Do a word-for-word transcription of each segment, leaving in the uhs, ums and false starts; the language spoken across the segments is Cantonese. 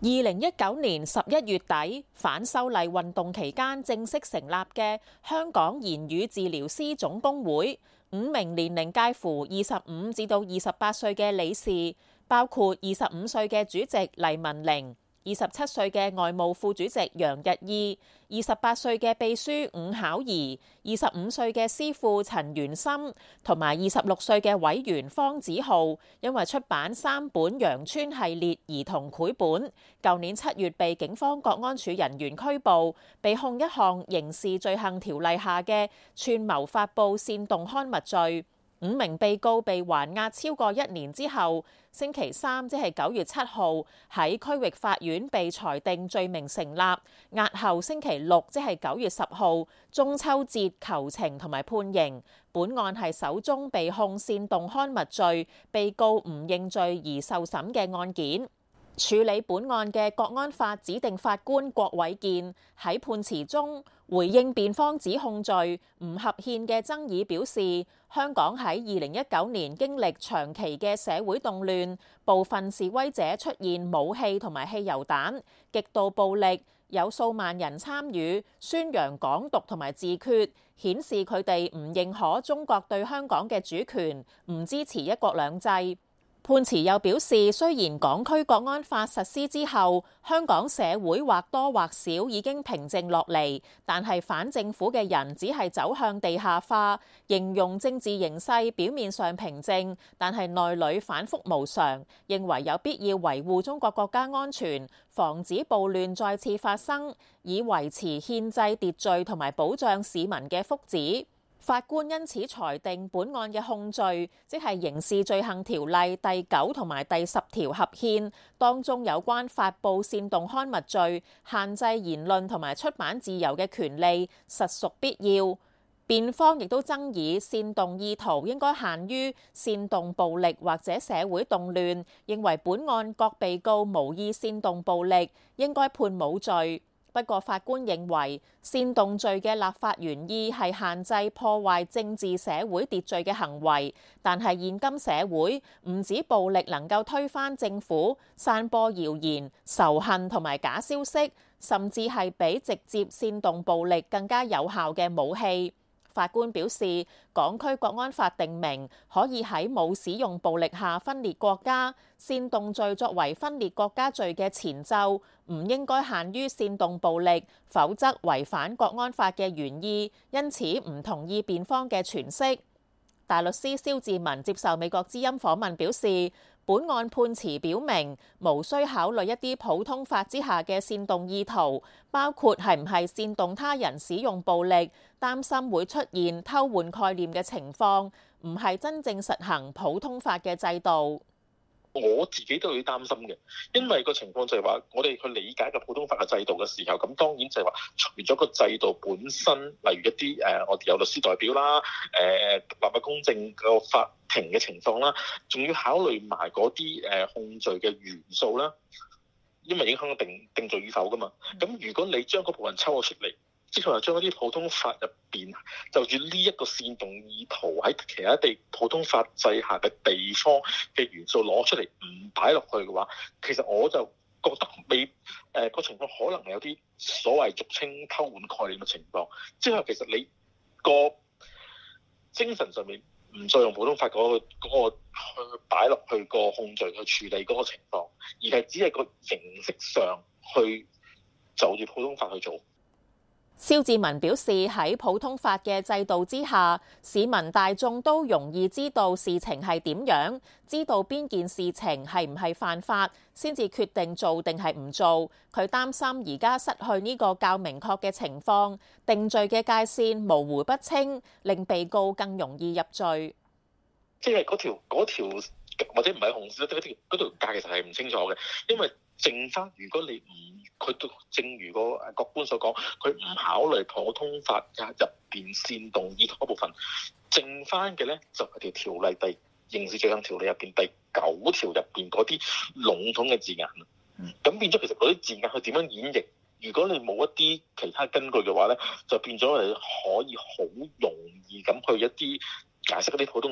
二零一九年十一月底，反修例運動期間正式成立嘅香港言語治療師總工會，五名年齡介乎二十五至到二十八歲嘅理事，包括二十五歲嘅主席黎文玲、二十七歲嘅外務副主席楊日意、二十八歲嘅秘書伍巧儀、二十五歲嘅師傅陳元森同埋二十六歲嘅委員方子浩，因為出版三本羊村系列兒童繪本，舊年七月被警方國安處人員拘捕，被控一項刑事罪行條例下嘅串謀發布煽動刊物罪。五名被告被還押超過一年之後，星期三即係九月七號喺區域法院被裁定罪名成立，押後星期六即係九月十號中秋節求情同埋判刑。本案係首宗被控煽動刊物罪，被告唔認罪而受審嘅案件。處理本案嘅國安法指定法官郭偉健喺判詞中回應辯方指控罪唔合憲嘅爭議，表示香港喺二零一九年經歷長期嘅社會動亂，部分示威者出現武器同埋汽油彈，極度暴力，有數萬人參與，宣揚港獨同埋自決，顯示佢哋唔認可中國對香港嘅主權，唔支持一國兩制。判詞又表示，雖然港區國安法實施之後，香港社會或多或少已經平靜落嚟，但係反政府嘅人只係走向地下化，形容政治形勢表面上平靜，但係內裏反覆無常，認為有必要維護中國國家安全，防止暴亂再次發生，以維持憲制秩序同埋保障市民嘅福祉。法官因此裁定本案嘅控罪，即係刑事罪行條例第九同埋第十條合憲，當中有關發布煽動刊物罪、限制言論同埋出版自由嘅權利，實屬必要。辯方亦都爭議煽動意圖應該限於煽動暴力或者社會動亂，認為本案各被告無意煽動暴力，應該判冇罪。不過法官認為煽動罪嘅立法原意係限制破壞政治社會秩序嘅行為，但係現今社會唔止暴力能夠推翻政府、散播謠言、仇恨同埋假消息，甚至係比直接煽動暴力更加有效嘅武器。法官表示，港區國安法定明可以喺冇使用暴力下分裂國家，煽動罪作為分裂國家罪嘅前奏，唔應該限於煽動暴力，否則違反國安法嘅原意，因此唔同意辯方嘅詮釋。大律師蕭志文接受美國之音訪問表示，本案判詞表明無需考慮一啲普通法之下嘅煽動意圖，包括係唔係煽動他人使用暴力，擔心會出現偷換概念嘅情況，唔係真正實行普通法嘅制度。 我自己都有啲擔心嘅，因為個情況就係話，我哋去理解個普通法嘅制度嘅時候，咁當然就係話，除咗個制度本身，例如一啲誒、呃，我哋有律師代表啦，誒、呃，立法公正個法庭嘅情況啦，仲要考慮埋嗰啲誒控罪嘅元素啦，因為影響定定罪與否噶嘛。咁如果你將嗰部分抽咗出嚟，即係話將一啲普通法入邊就住呢一個煽動意圖喺其他地普通法制下嘅地方嘅元素攞出嚟唔擺落去嘅話，其實我就覺得未誒個情況可能有啲所謂俗稱偷換概念嘅情況，即係其實你個精神上面唔再用普通法嗰、嗰個嗰個去擺落去個控罪去處理嗰個情況，而係只係個形式上去就住普通法去做。 蕭志文表示，喺普通法嘅制度之下，市民大眾都容易知道事情係點樣，知道邊件事情係唔係犯法，先至決定做定係唔做。佢擔心而家失去呢個較明確嘅情況，定罪嘅界線模糊不清，令被告更容易入罪。 即係嗰條嗰條或者唔係紅線，嗰條嗰條界其實係唔清楚嘅，因為剩翻如果你唔佢都正如個國官所講，佢唔考慮普通法入邊煽動意圖嗰部分，剩翻嘅咧就係條條例第刑事罪行條例入邊第九條入邊嗰啲籠統嘅字眼。咁變咗其實嗰啲字眼佢點樣演繹？如果你冇一啲其他根據嘅話咧，就變咗係可以好容易咁去一啲解釋嗰啲普通嘅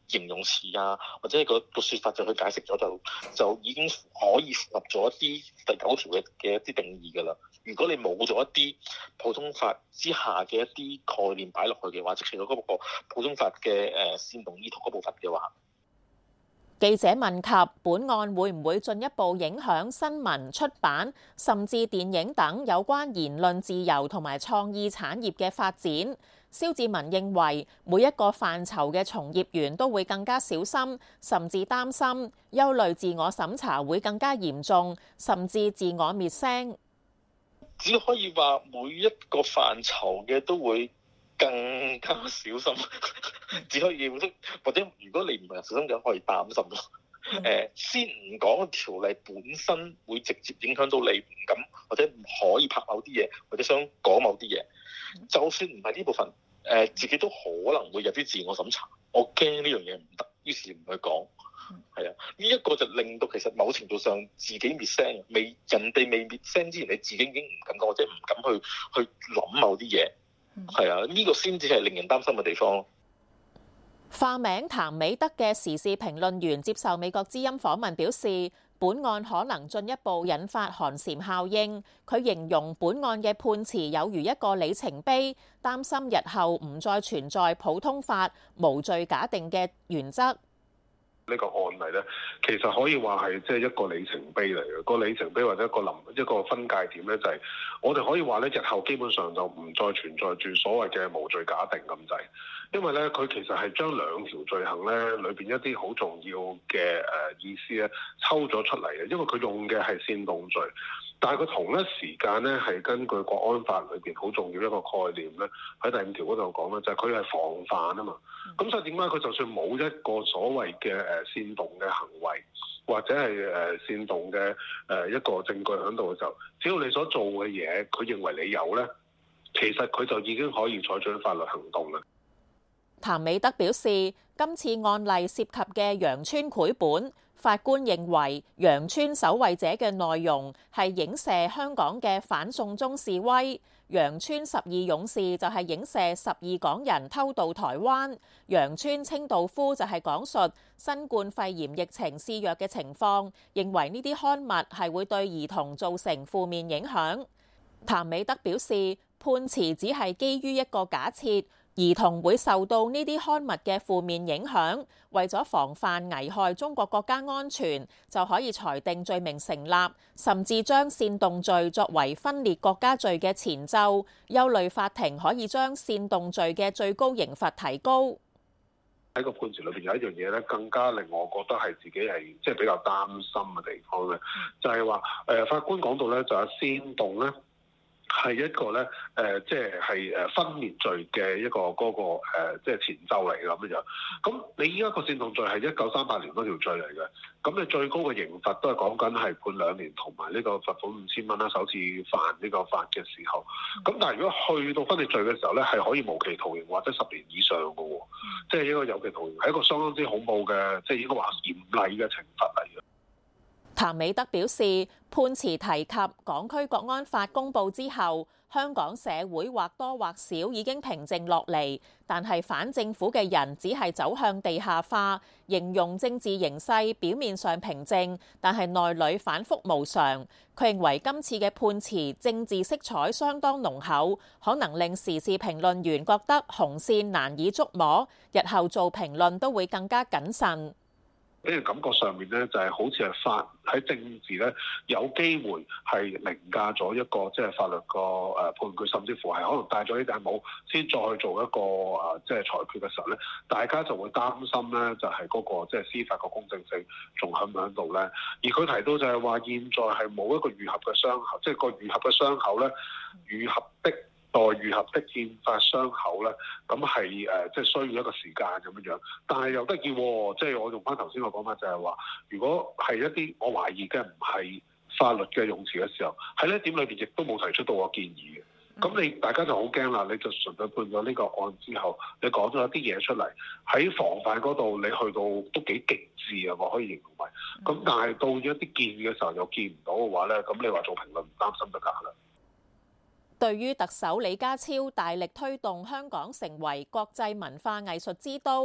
形容詞啊，或者個個説法就去解釋咗，就就已經可以符合咗一啲第九條嘅嘅一啲定義㗎啦。如果你冇咗一啲普通法之下嘅一啲概念擺落去嘅話，即係嗰個普通法嘅誒煽動意圖嗰部分嘅話， 記者問及本案會唔會進一步影響新聞、出版甚至電影等有關言論自由同埋創意產業嘅發展，蕭志文認為每一個範疇嘅從業員都會更加小心，甚至擔心憂慮自我審查會更加嚴重，甚至自我滅聲。 只可以話每一個範疇嘅都會更加小心，只可以或者如果你唔係小心嘅，可以擔心咯。誒、呃，先唔講條例本身會直接影響到你唔敢或者唔可以拍某啲嘢，或者想講某啲嘢，就算唔係呢部分，誒、呃、自己都可能會有啲自我審查。我驚呢樣嘢唔得，於是唔去講。係啊，呢、這、一個就令到其實某程度上自己滅聲，未人哋未滅聲之前，你自己已經唔敢講，或者唔敢去去諗某啲嘢。係啊，呢、這個先至係令人擔心嘅地方。 化名譚美德嘅時事評論員接受美國之音訪問表示，本案可能進一步引發寒蟬效應。佢形容本案嘅判詞有如一個里程碑，擔心日後唔再存在普通法無罪假定嘅原則。 呢個案例咧，其實可以話係即係一個里程碑嚟嘅。個里程碑或者一個臨一個分界點咧，就係我哋可以話咧，日後基本上就唔再存在住所謂嘅無罪假定咁滯。因為咧，佢其實係將兩條罪行咧裏邊一啲好重要嘅誒意思咧抽咗出嚟嘅。因為佢用嘅係煽動罪，但係佢同一時間咧係根據國安法裏邊好重要一個概念咧，喺第五條嗰度講咧，就係佢係防範啊嘛。咁所以點解佢就算冇一個所謂嘅誒煽動嘅行為，或者係誒煽動嘅誒一個證據喺度嘅時候，只要你所做嘅嘢，佢認為你有咧，其實佢就已經可以採取法律行動啦。 譚美德表示，今次案例涉及嘅羊村繪本，法官認為羊村守衛者嘅內容係影射香港嘅反送中示威，羊村十二勇士就係影射十二港人偷渡台灣，羊村清道夫就係講述新冠肺炎疫情肆虐嘅情況，認為呢啲刊物係會對兒童造成負面影響。譚美德表示，判詞只係基於一個假設，兒童會受到呢啲刊物嘅負面影響，為咗防範危害中國國家安全，就可以裁定罪名成立，甚至將煽動罪作為分裂國家罪嘅前奏。憂慮法庭可以將煽動罪嘅最高刑罰提高。 喺個判詞裏邊有一樣嘢咧，更加令我覺得係自己係即係比較擔心嘅地方咧，就係話誒法官講到咧，就係煽動咧。係一個咧，誒、呃，即係係誒分裂罪嘅一個嗰、那個、呃、即係前奏嚟嘅咁樣。咁你依家個煽動罪係一九三八年嗰條罪嚟嘅，咁你最高嘅刑罰都係講緊係判兩年同埋呢個罰款五千蚊啦。首次犯呢個法嘅時候，咁但係如果去到分裂罪嘅時候咧，係可以無期徒刑或者十年以上嘅喎，即係一個有期徒刑，係一個相當之恐怖嘅，即係應該話嚴厲嘅懲罰嚟嘅。 譚美德表示，判詞提及港區國安法公佈之後，香港社會或多或少已經平靜落嚟，但係反政府嘅人只係走向地下化，形容政治形勢表面上平靜，但係內裏反覆無常。佢認為今次嘅判詞政治色彩相當濃厚，可能令時事評論員覺得紅線難以捉摸，日後做評論都會更加謹慎。 呢個感覺上面咧，就係好似係法喺政治咧，有機會係凌駕咗一個即係法律個誒判決，甚至乎係可能戴咗呢頂帽先再做一個誒即係裁決嘅時候咧，大家就會擔心咧，就係嗰個即係司法個公正性仲喺唔喺度咧？而佢提到就係話，現在係冇一個愈合嘅傷口，即係個愈合嘅傷口咧，愈合的。待愈合的憲法傷口咧，咁係誒，即係需要一個時間咁樣樣。但係又得意喎，即係我用翻頭先個講法，就係話，如果係一啲我懷疑嘅唔係法律嘅用詞嘅時候，喺呢一點裏邊亦都冇提出到我建議嘅。咁你大家就好驚啦，你就純粹判咗呢個案之後，你講咗一啲嘢出嚟，喺防範嗰度你去到都幾極致啊，我可以形容為。咁但係到咗一啲建議嘅時候又見唔到嘅話咧，咁你話做評論唔擔心就假啦。 對於特首李家超大力推動香港成為國際文化藝術之都，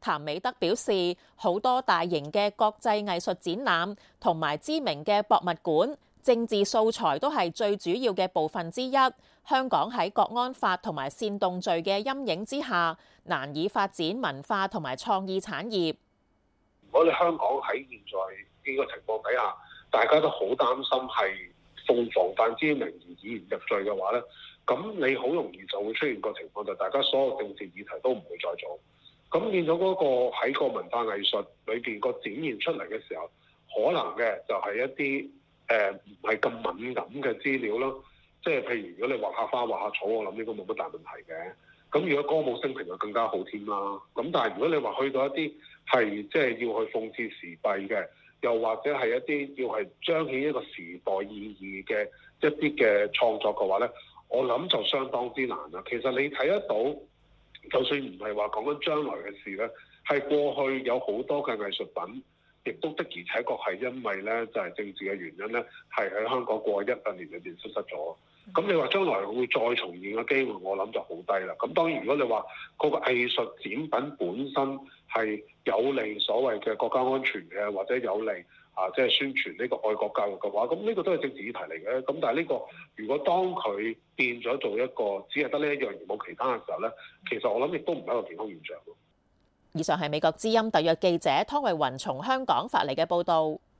譚美德表示，好多大型嘅國際藝術展覽同埋知名嘅博物館，政治素材都係最主要嘅部分之一。香港喺國安法同埋煽動罪嘅陰影之下，難以發展文化同埋創意產業。 如果你香港喺現在呢個情況底下，大家都好擔心係奉防範之名而以言入罪嘅話咧，咁你好容易就會出現個情況，就大家所有政治議題都唔會再做。咁變咗嗰個喺個文化藝術裏邊個展現出嚟嘅時候，可能嘅就係一啲誒唔係咁敏感嘅資料咯。即係譬如如果你畫下花畫下草，我諗應該冇乜大問題嘅。咁如果歌舞升平就更加好添啦。咁但係如果你話去到一啲係即係要去諷刺時弊嘅，又或者係一啲要係彰顯一個時代意義嘅一啲嘅創作嘅話咧，我諗就相當之難啦。其實你睇得到，就算唔係話講緊將來嘅事咧，係過去有好多嘅藝術品，亦都的而且確係因為咧就係政治嘅原因咧，係喺香港過去一兩年裏邊消失咗。咁你話將來會再重現嘅機會，我諗就好低啦。咁當然，如果你話嗰個藝術展品本身係有利所謂嘅國家安全嘅，或者有利啊，即係宣傳呢個愛國教育嘅話，咁呢個都係政治議題嚟嘅。咁但係呢個如果當佢變咗做一個只係得呢一樣而冇其他嘅時候咧，其實我諗亦都唔係一個健康現象。 以上係美國之音特約記者湯慧雲從香港發嚟嘅報導。